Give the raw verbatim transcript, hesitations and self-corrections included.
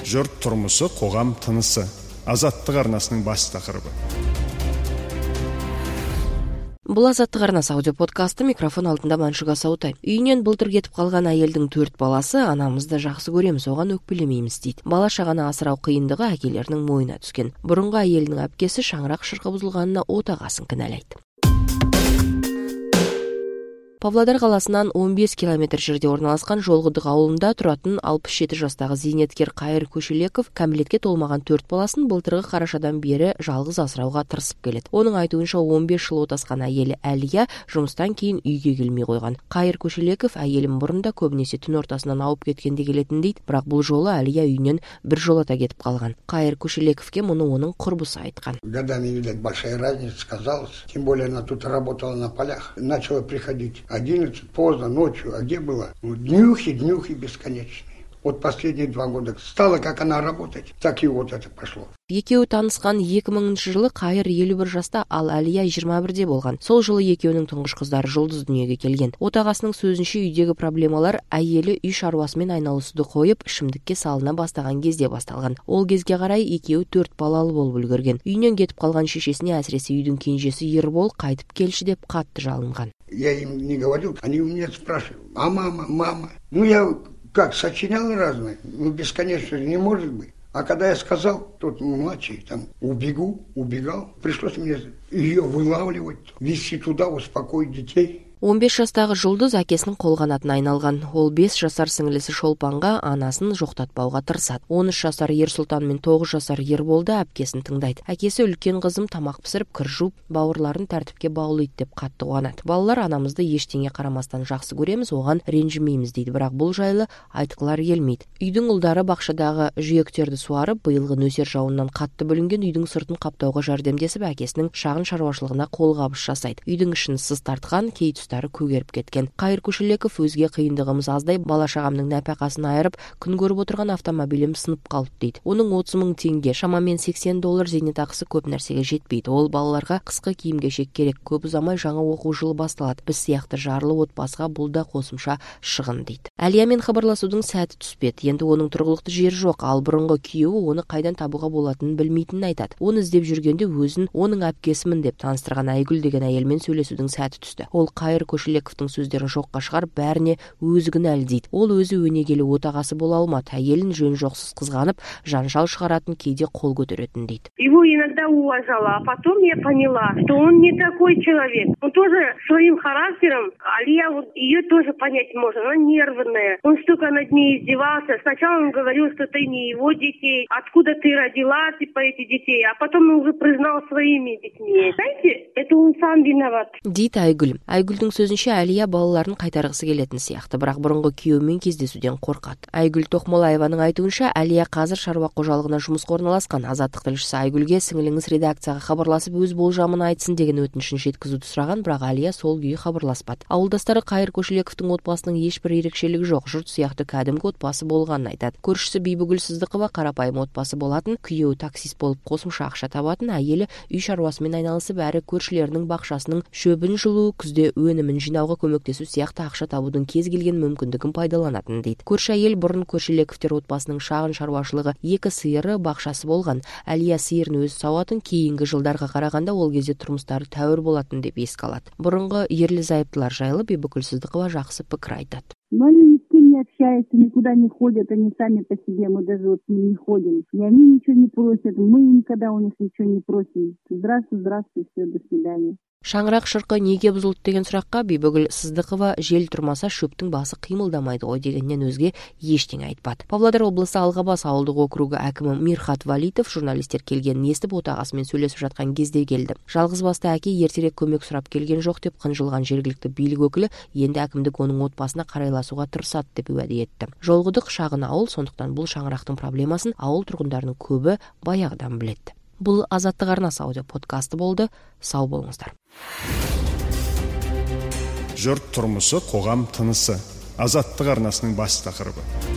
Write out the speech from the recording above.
Жұрт тұрмысы, қоғам тынысы. Азаттық арнасының бас тақырыбы. Бұл Азаттық арнасы аудиоподкасты, микрофон алдында Маншуга Саутай. Үйінен былтыр кетіп қалған әйелдің төрт баласы, анамызды жақсы көреміз, оған өкпелемейміз дейді. Бала шағаны асырау қиындығы әкелерінің мойнына түскен. Бұрынғы әйелінің әпкесі шаңырақ шырқы бұзылғанына отағасын кінәлайды. Павлодар қаласынан он бес километр жерде орналасқан Жолғыдық ауылында тұратын алпыс жеті жастағы зейнеткер Қайыр Көшелеков кәмелетке толмаған төрт баласын былтырғы қарашадан бері жалғыз асырауға тырысып келеді. Оның айтуынша он бес жыл отасқан әйелі Әлия жұмыстан кейін үйге келмей қойған. Қайыр Көшелеков әйелім бұрында көбінесе түн ортасынан ауып кеткенде келетін дейді, бірақ бұл жолы Әлия үйінен бір жолата кетіп қалған. Қайыр Көшелековке мұны оның құрбысы айтқан. Годами, видать, большая разница сказалась. Тем более она тут работала на полях. Начала приходить одиннадцать, поздно, ночью, а где было? Днюхи, днюхи бесконечные. Вот последние два года стало, как она работать, так и вот это пошло. Екеуі танысқан екі мыңыншы жылы Қайыр елу бір жаста, ал Әлия жиырма бірде болған. Сол жылы екеуінің тұңғыш қыздары Жұлдыз дүниеге келген. Отағасының сөзінше үйдегі проблемалар әйелі үй шаруасымен айналысуды қойып, ішімдікке салына бастаған кезде басталған. Ол кезге қарай екеуі төрт балалы болып үлгерген. Үйінен кетіп қалған шешесіне әсіресе үйдің кенжесі Ербол қайтып келші деп қатты жалынған. Я им не говорил, они у меня спрашивают: а мама, мама? Ну я как, сочинял разное? Ну бесконечно не может быть. А когда я сказал, тот младший там, убегу, убегал, пришлось мне ее вылавливать, везти туда, успокоить детей. он бес жастағы Жұлдыз әкесінің қолғанатына айналған. Ол бес жасар сіңілісі Шолпанға анасын жоқтатпауға тырысады. он үш жасар Ерсұлтан мен тоғыз жасар Ерболды әпкесін тыңдайды. Әкесі үлкен қызым тамақ пісіріп, кір жуып, бауырларын тәртіпке баулайды деп қатты қуанады. Балалар анамызды ештеңе қарамастан жақсы көреміз, оған ренжімейміз дейді, бірақ бұл жайлы айтқылар келмейді. Үйдің ұлдары бақшадағы жүйектерді суарып, биылғы нөсер жауыннан қатты бүлінген үйдің сыртын қаптауға жәрдемдесіп, әкесінің шағын шаруашылығына қолғабыс жасайды. Үйдің ішін сыз тартқан, кей тұстары көгеріп кеткен. Қайыр Көшелеков: өзге қиындығымыз аздай, бала шағамның нәпақасын айырып, күн көріп отырған автомобилім сынып қалды дейді. Оның отыз мың теңге, шамамен сексен доллар зейнетақысы көп нәрсеге жетпейді. Ол балаларға қысқы киім-кешек керек. Көп ұзамай жаңа оқу жылы басталады. Біз сияқты жарлы отбасыға бұл да қосымша шығын дейді. Әлиямен хабарласудың сәті түспеді. Енді оның тұрғылықты жері жоқ, ал бұрынғы күйеуі оны қайдан табуға болатынын білмейтінін айтады. Оны іздеп жүргенде өзін оның әпкесімін деп таныстырған Айгүл деген әйелмен сөйлесудің сәті түсті. Ол Қайыр Көшелековтың сөздерін жоққа шығарып, бәріне өзі кінәлі дейді. Ол өзі өнегелі отағасы бола алмады. Әйелін жөн жоқсыз қызғанып, жанжал шығаратын, кейде қол көтеретін дейді. Его иногда уважала, а потом я поняла, что он не такой человек. Он тоже своим характером, Алия, вот ее тоже понять можно, она нервная. Он столько над ней издевался. Сначала он говорил, что ты не его детей, откуда ты родила, типа, эти детей, а потом он уже признал своими детьми. Знаете, это он сам виноват. Дейді Айгүл. Айгүлдің сөзінше Әлия балаларын қайтарғысы келетін сияқты, бірақ бұрынғы күйеуімен кездесуден қорқады. Айгүл Тоқмолаеваның айтуынша, Әлия қазір шаруа қожалығына жұмысқа орналасқан. Азаттық тілшісі Айгүлге сіңіліңіз редакцияға хабарласып өз болжамын айтсын деген өтінішін жеткізуді сұраған, бірақ Әлия сол күйі хабарласпады. Ауылдастары Қайыр Көшелековтың отбасының ешбір ерекшелігі жоқ, жұрт сияқты кәдімгі отбасы болғанын айтады. Көршісі Бибігүл Сыздықова қарапайым отбасы болатын, күйеуі таксист болып қосымша ақша табатын, әйелі үй шаруасымен айналысып, әрі көршілерінің бақшасының шөбін жұлу, күзде өнімін жинауға көмектесу сияқты ақша табудың кез келген мүмкіндігін пайдаланатын дейді. Көрші әйел бұрын Көшелековтер отбасының шағын шаруашылығы екі сиыры бақшасы болған. Әлия сиырын өзі сауатын, кейінгі жылдарға қарағанда ол кезде тұрмыстары тәуір болатын деп еске алады. Бұрынғы ерлі-зайыптылар жайлы Бибігүл Сыздықова жақсы пікір айтады. Они ни с кем не общаются, никуда не ходят, они сами по себе, мы даже вот не ходим. И они ничего не просят, мы никогда у них ничего не просим. Здравствуй, здравствуй, все, до свидания. Шаңырақ шырқы неге бұзылды деген сұраққа Бибігүл Сыздықова жел тұрмаса шөптің басы қимылдамайды ғой дегеннен өзге ештеңе айтпады. Павлодар облысы Алғабас ауылдық округі әкімі Мирхат Валитов журналистер келгенін естіп отағасымен сөйлесіп жатқан кезде келді. Жалғыз басты әке ертерек көмек сұрап келген жоқ деп қынжылған жергілікті билік өкілі енді әкімдік оның отбасына қарайласуға тырысады деп уәде етті. Жолғыдық шағын ауыл, сондықтан бұл шаңырақтың проблемасын ауыл тұрғындарының көбі баяғыдан біледі. Бұл Азаттық арнасы аудиоподкасты болды. Сау болыңыздар. Жұрт тұрмысы, қоғам тынысы. Азаттық арнасының бас тақырыбы.